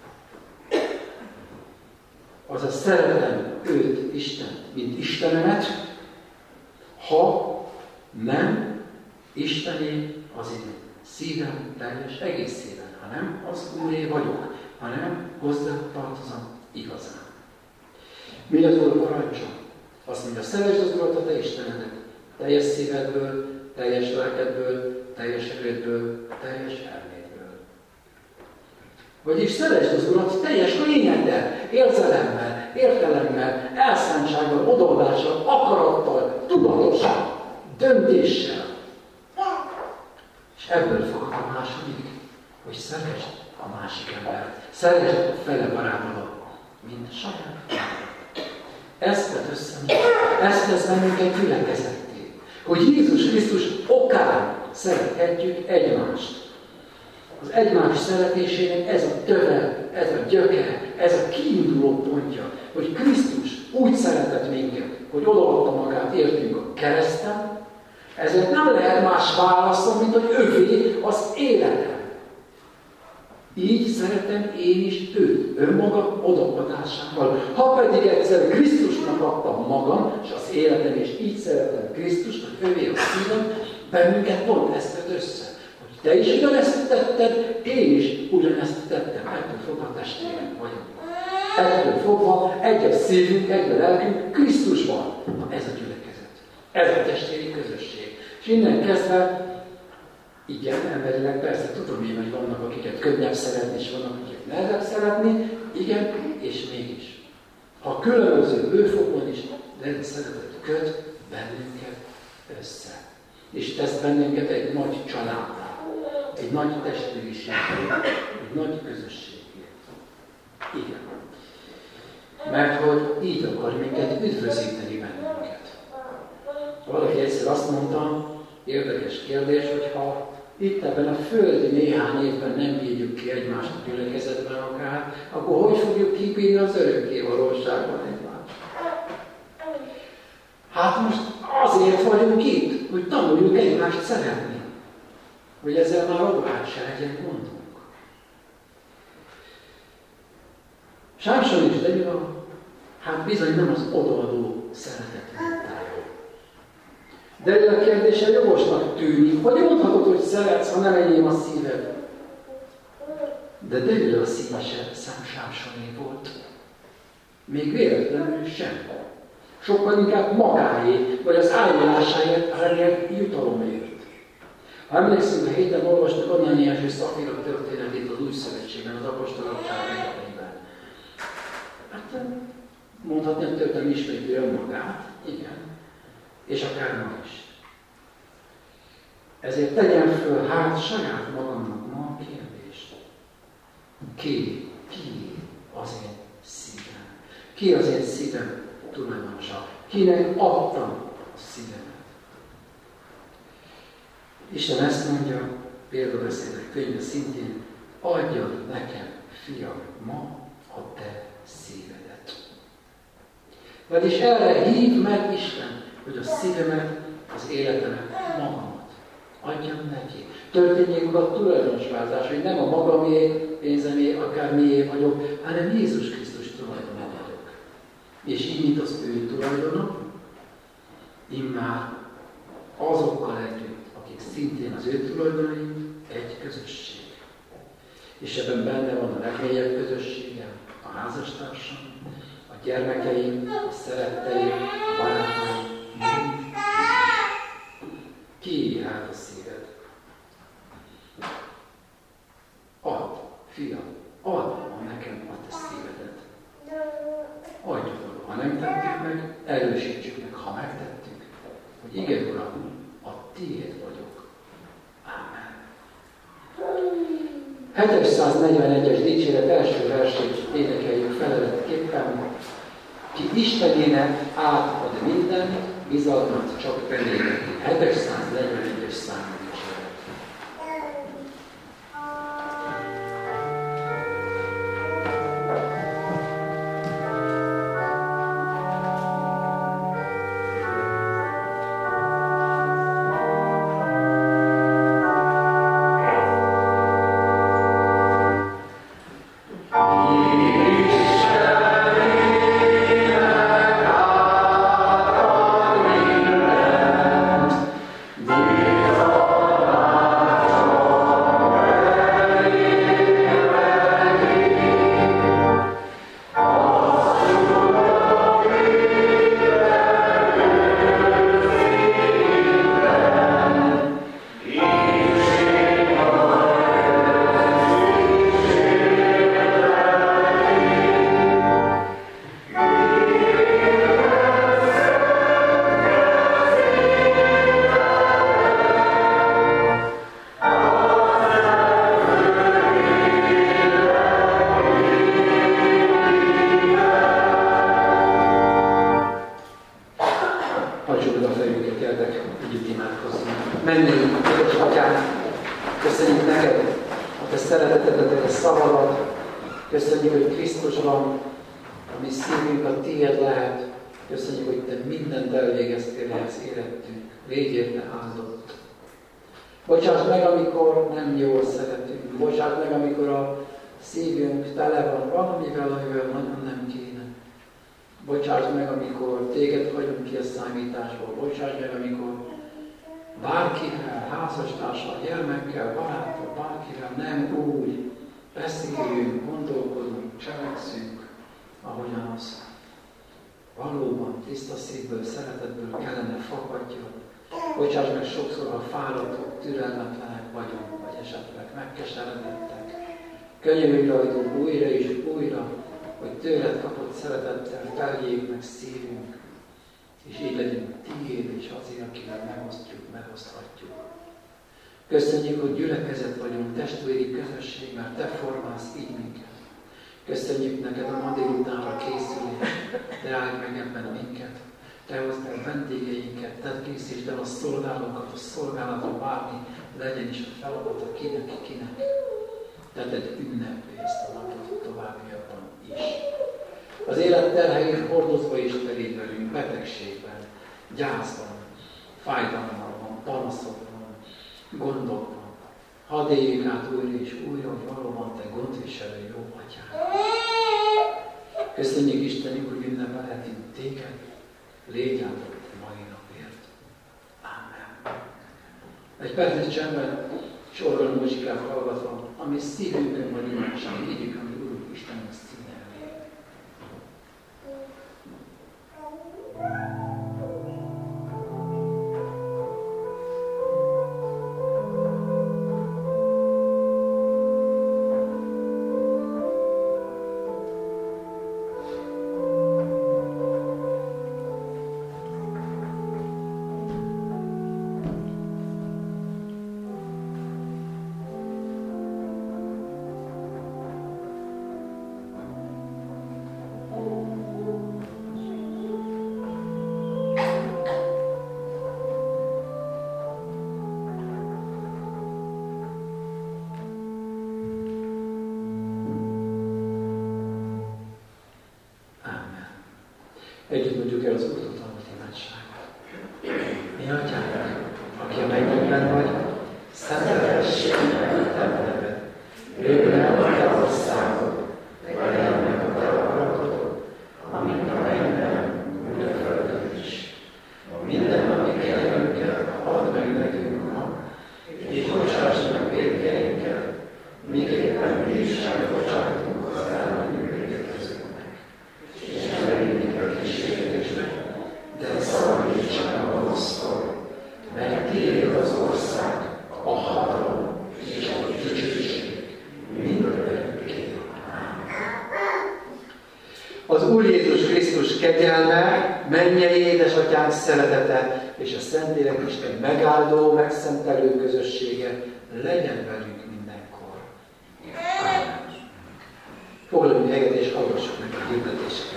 azaz szeretem őt, Istent, mint Istenemet, ha nem Istené az én szívem teljes egészében, hanem az Úré vagyok. hanem hozzá tartozom igazán. Mi lett volna a parancsa? Azt mondja, szeresd az Urat a te Istenedet, teljes szívedből, teljes lelkedből, teljes erődből, teljes elmédből. Vagyis szeresd az Urat teljes lényeddel, érzelemmel, értelemmel, elszántsággal, odaadással, akarattal, tudatosan, döntéssel. És ebből fogad a második, hogy szeresd a másik embert, szeresd a fele barátodat, mint saját magadat. Ezt tett össze, ezt tesz bennünket gyülekezetté, hogy Jézus Krisztus okán szerethetjük egymást. Az egymás szeretésének ez a töve, ez a gyökere, ez a kiinduló pontja, hogy Krisztus úgy szeretett minket, hogy odaadta magát értünk a kereszten, ezért nem lehet más válaszom, mint hogy övé az életem. Így szeretem én is őt, önmaga odaadásával. Ha pedig egyszer Krisztusnak adtam magam, és az életem, és így szeretem Krisztust, hogy övé a szívem, bennünket pont ezt tett össze. Hogy te is ugyanezt tetted, én is ugyanezt tettem. Ettől fogva testvérek vagyunk. Ettől fogva egy a szívünk, egy a lelkünk Krisztusban. Na ez a gyülekezet. Ez a testvéri közösség. És innen kezdve, igen, emberileg persze tudom én, hogy vannak, akiket könnyebb szeretni, és vannak, akiket nehezebb szeretni, igen, és mégis. Ha különböző bőfokban is, de ez a szeretet köt bennünket össze. És tesz bennünket egy nagy családdá, egy nagy testvériségé, egy nagy közösségé. Igen. Mert hogy így akar minket üdvözíteni bennünket. Valaki egyszer azt mondta, érdekes kérdés, hogy ha itt ebben a földi néhány évben nem védjük ki egymást a gyülekezetben akár, akkor hogy fogjuk kibírni az örökké valóságban egymást? Hát most azért vagyunk itt, hogy tanuljuk egymást szeretni. Hogy ezzel már odvágy se legyen gondunk. Sámson és Delila, hát bizony nem az odaadó szeretet mintája. Delila kérdése jogosnak tűnik, hogy mondhatod, hogy szeretsz, ha nem enyém a szíved. De Delila szíve sem Sámsoné volt. Még véletlenül sem. Sokkal inkább magáé, vagy az állásáért elért jutalomért. Ha emlékszünk, a héten olvastuk Ananiás és Szafira történetét az Új Szövetségben, az apostolokság életeiben. Hát mondhatni, hogy tőlem ismétli önmagát, igen, és akár ma is. Ezért tegyen föl hát saját magamnak ma a kérdést. Ki az én szívem? Ki az én szívem tulajdonosa? Kinek adtam a szívemet? Isten ezt mondja, példabeszédek könyve szintén, adjad nekem, fiam, ma a te szívedet. Vagyis erre hív meg Isten, hogy a szívemet, az életemet, magamat adjam neki. Történjék a tulajdonosváltás, hogy nem a magamé, pénzemé, akár mié vagyok, hanem Jézus Krisztus tulajdona vagyok. És így, mint az ő tulajdona, immár azokkal együtt, akik szintén az ő tulajdonaim, egy közösség. És ebben benne van a legmélyebb közösségem, a házastársam, a gyermekeim, a szeretteim, a barátaim, mind. Kié hát a szíved? Add, fiam, add nekem a te szívedet. Adjuk oda. Ha nem tettük meg, erősítsük meg, ha megtettük, hogy igen, Uram, a tiéd vagyok. Ámen. 741-es dicséret első versét énekeljük feleletképpen. Ki Istenének átad mindent, bizalmat csak beléleti. 741-es számú dicséret. Oh Hajtsuk meg a fejünket, gyertek, együtt imádkozzunk. Menjünk, kedves Atyánk, köszönjük neked a te szeretetedet, a te szavadat. Köszönjük, hogy Krisztusban a mi szívünk a tiéd lehet. Köszönjük, hogy te mindent elvégeztél az életünk. Légy érte áldott. Bocsáss meg, amikor nem jól szeretünk. Bocsáss meg, amikor a szívünk tele van valamivel, amivel nagyon nem kéne. Bocsáss meg, amikor téged hagyunk ki a számításból. Bocsáss meg, amikor bárkivel, házastársal, gyermekkel, baráttal, bárkivel nem úgy beszélünk, gondolkodunk, cselekszünk, ahogyan az valóban tiszta szívből, szeretetből kellene fakadjon. Bocsáss meg sokszor, ha fáradtok, türelmetlenek vagyunk, vagy esetleg megkeseredettek. Könyörülj rajtunk újra és újra, hogy tőled kapott szeretettel teljék meg szívünk, és így legyünk tiéd és azért, akivel megoszthatjuk. Köszönjük, hogy gyülekezet vagyunk, testvéri közösség, mert te formálsz így minket. Köszönjük neked a ma délutánra készülést, te állj meg ebben minket. Te hozd el vendégeinket, te készítsd el a szolgálókat, a szolgálatra bármi legyen is a feladat, kinek. Te tedd ünnepé ezt a napot továbbiakban is. Az élet terheit hordozva is terít velünk, betegségben, gyászban, fájdalomban, panaszokban, gondokban. Hadd éljük át újra és újra, hogy valóban te gondviselő jó Atyánk. Köszönjük Istenünk, hogy ünnepelhetünk téged, légy áldott mai napért. Amen. Egy perces csendben és orgonmuzsikát hallgatva, ami szívünkön van imádság, higgyük, ami Úrunk Istennek színe elé. Együtt mondjuk el az Úrtól tanult imádságot. Mi Atyánk, aki a mennyekben vagy, szenteltessék meg a te neved. Jöjjön el a te országod, legyen meg a te akaratod, amint a mennyben, úgy a földön is. Minden napi kenyerünket add meg nekünk ma, és bocsáss meg vétkeinket, miképpen mi is megbocsátunk az ellenünk vétkezőknek. És ne vigyünk a kísértésbe, de szabadíts meg a gonosztól, mert tiéd az ország, a hatalom és a dicsőség mindörökké. Az Úr Jézus Krisztus kegyelme, mennyei édesatyánk szeretete és a Szentlélek Isten megáldó, megszentelő közössége legyen velünk mindenkor. Amen. Foglaljunk helyet és hallgassuk meg a hirdetéseket.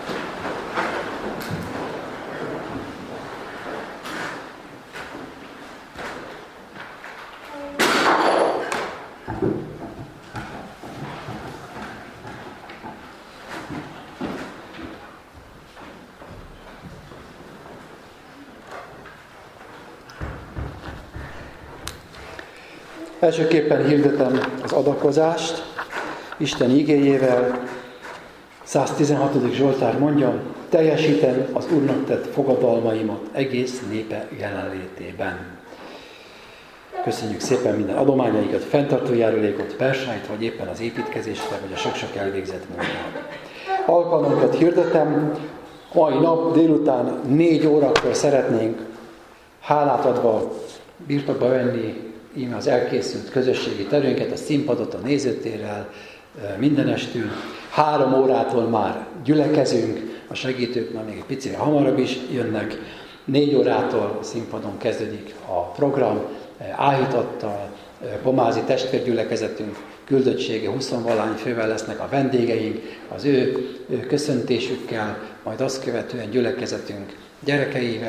Elsőképpen hirdetem az adakozást Isten igéjével. 116. Zsoltár mondja, teljesítem az Úrnak tett fogadalmaimat egész népe jelenlétében. Köszönjük szépen minden adományaikat, fenntartó járulékot, versenyt, vagy éppen az építkezésre, vagy a sok-sok elvégzett munkát. Alkalmunkat hirdetem, mai nap délután 4 órakor szeretnénk hálát adva birtokba venni íme az elkészült közösségi terünket, a színpadot, a nézőtérrel, mindenestül. 3 órától már gyülekezünk, a segítők már még egy picit hamarabb is jönnek. 4 órától a színpadon kezdődik a program, áhítattal, pomázi testvérgyülekezetünk küldöttsége, 20-valány fővel lesznek a vendégeink, az ő köszöntésükkel, majd azt követően gyülekezetünk gyerekeivel,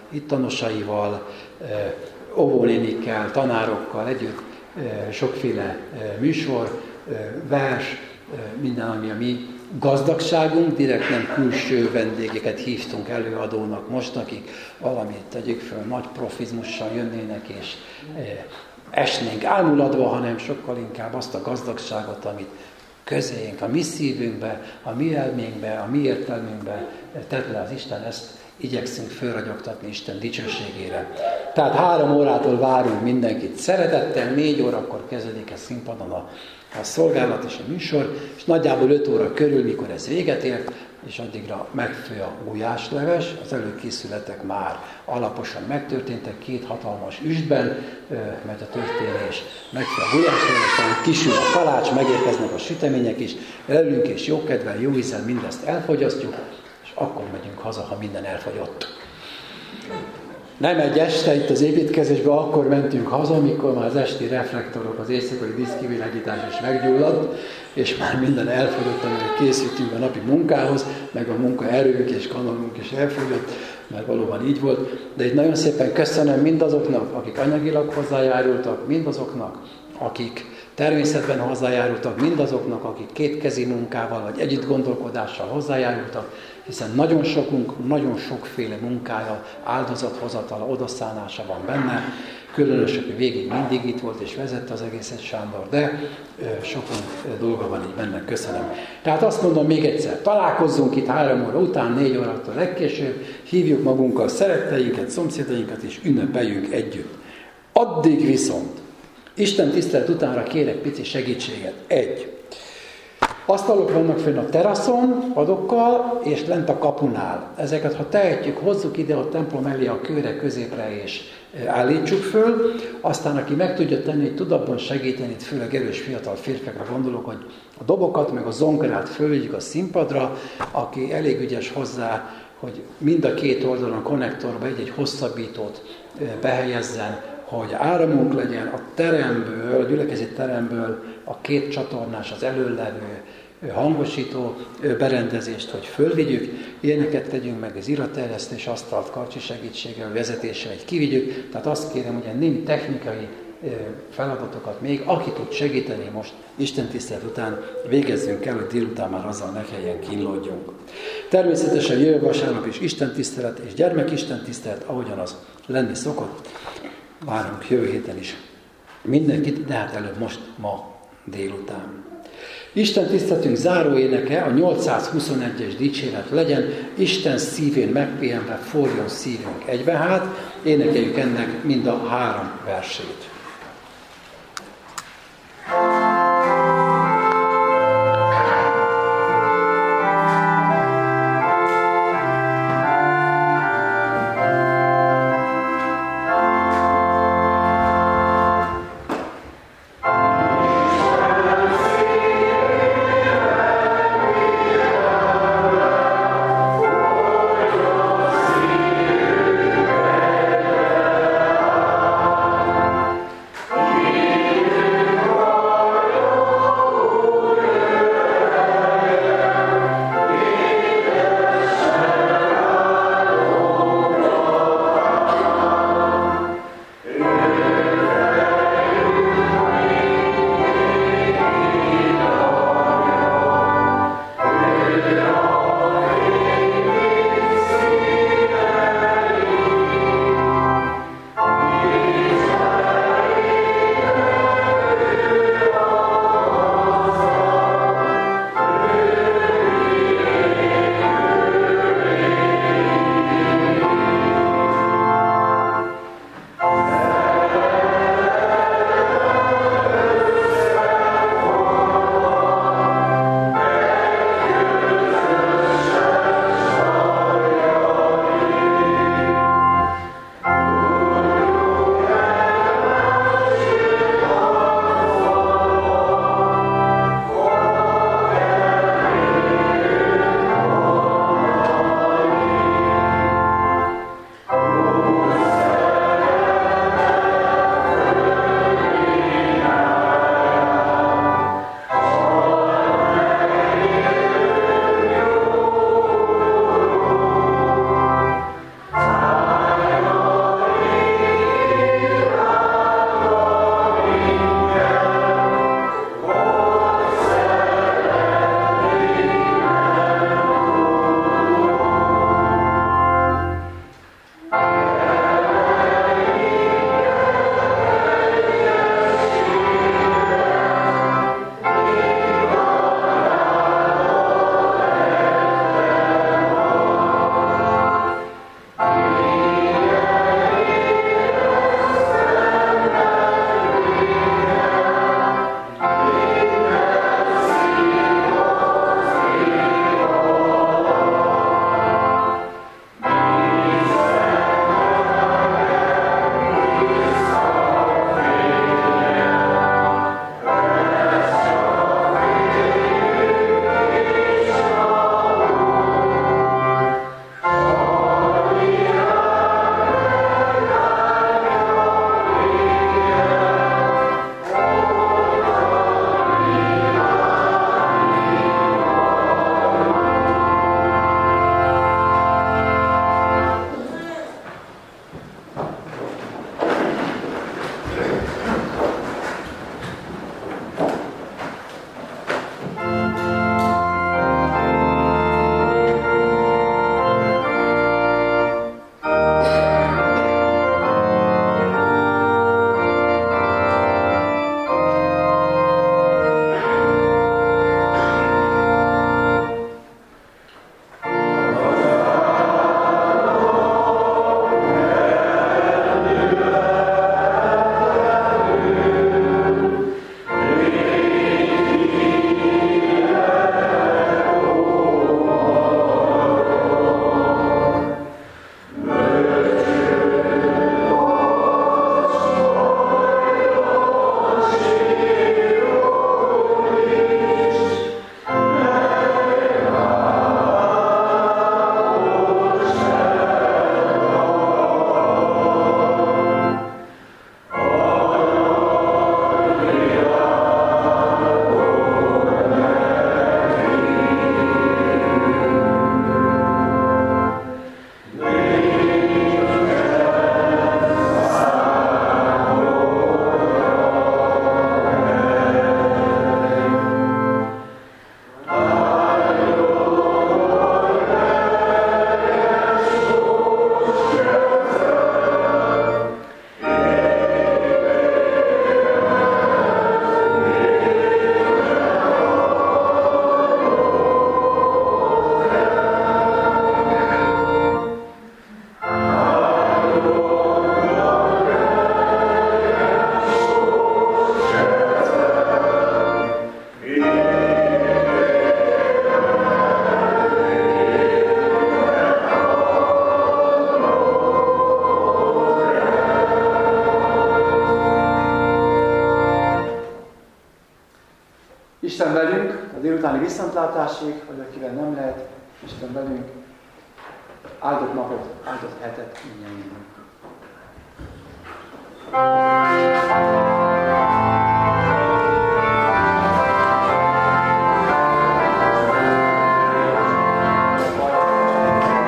ittanosaival, óvónénikkel, tanárokkal együtt, sokféle műsor, vers, minden, ami a mi gazdagságunk, direkt nem külső vendégeket hívtunk előadónak most, akik valamit tegyük föl, nagy profizmussal jönnének és esnénk álmulatba, hanem sokkal inkább azt a gazdagságot, amit közénk, a mi szívünkbe, a mi elménkbe, a mi értelmünkbe tett le az Isten, ezt igyekszünk fölragyogtatni Isten dicsőségére. Tehát 3 órától várunk mindenkit szeretettel, 4 órakor kezdődik a színpadon a szolgálat és a műsor, és nagyjából 5 óra körül, mikor ez véget ért, és addigra megfő a gulyásleves, az előkészületek már alaposan megtörténtek, 2 hatalmas üstben megy a történés, megfő a gulyásleves, tehát kisül a kalács, megérkeznek a sütemények is, leülünk és jókedvel, jó ízzel mindezt elfogyasztjuk, és akkor megyünk haza, ha minden elfogyott. Nem egy este itt az építkezésben, akkor mentünk haza, amikor már az esti reflektorok, az éjszakai diszkivilágítás is meggyulladt, és már minden elfogyott, amire készültünk a napi munkához, meg a munkaerőnk és kanonunk is elfogyott, mert valóban így volt. De itt nagyon szépen köszönöm mindazoknak, akik anyagilag hozzájárultak, mindazoknak, akik természetben hozzájárultak, mindazoknak, akik kétkezi munkával vagy együtt gondolkodással hozzájárultak, hiszen nagyon sokunk, nagyon sokféle munkája, áldozathozatala, odaszánása van benne. Különös, aki végig mindig itt volt és vezette az egészet Sándor, de sokunk dolga van így benne, köszönöm. Tehát azt mondom még egyszer, találkozzunk itt 3 óra után, 4 órától legkésőbb, hívjuk magunkkal szeretteinket, szomszédainkat és ünnepeljünk együtt. Addig viszont Isten tisztelet utánra kérek pici segítséget. 1. Asztalok vannak fönn a teraszon, adokkal, és lent a kapunál. Ezeket, ha tehetjük, hozzuk ide a templom elé a kőre középre, és állítsuk föl. Aztán, aki meg tudja tenni, hogy tud abban segíteni, itt főleg erős fiatal férfiakra gondolok, hogy a dobokat, meg a zongorát fölvigyük a színpadra, aki elég ügyes hozzá, hogy mind a 2 oldalon a konnektorba egy hosszabbítót behelyezzen, hogy áramunk legyen a teremből, a gyülekezeti teremből a 2 csatornás, az előlevő hangosító berendezést, hogy fölvigyük, ilyeneket tegyünk meg, az iratterjesztés, asztalt, karcsi segítséggel, vezetéssel, hogy kivigyük. Tehát azt kérem, hogy a némi technikai feladatokat még, aki tud segíteni most, Isten tisztelet után végezzünk el, hogy délután már azzal ne kelljen kínlódjunk. Természetesen jövő vasárnap is Isten tisztelet és gyermekisten tisztelet, ahogyan az lenni szokott. Várunk jövő héten is mindenkit, de hát előbb most, ma délután. Isten tiszteletünk záró éneke, a 821-es dicséret legyen, Isten szívén megpihenve forjon szívünk egybe, hát énekeljük ennek mind a 3 versét. Isten velünk a délutáni viszontlátásig, vagy akivel nem lehet, Isten velünk. Áldott napot, áldott hetet mindjárt.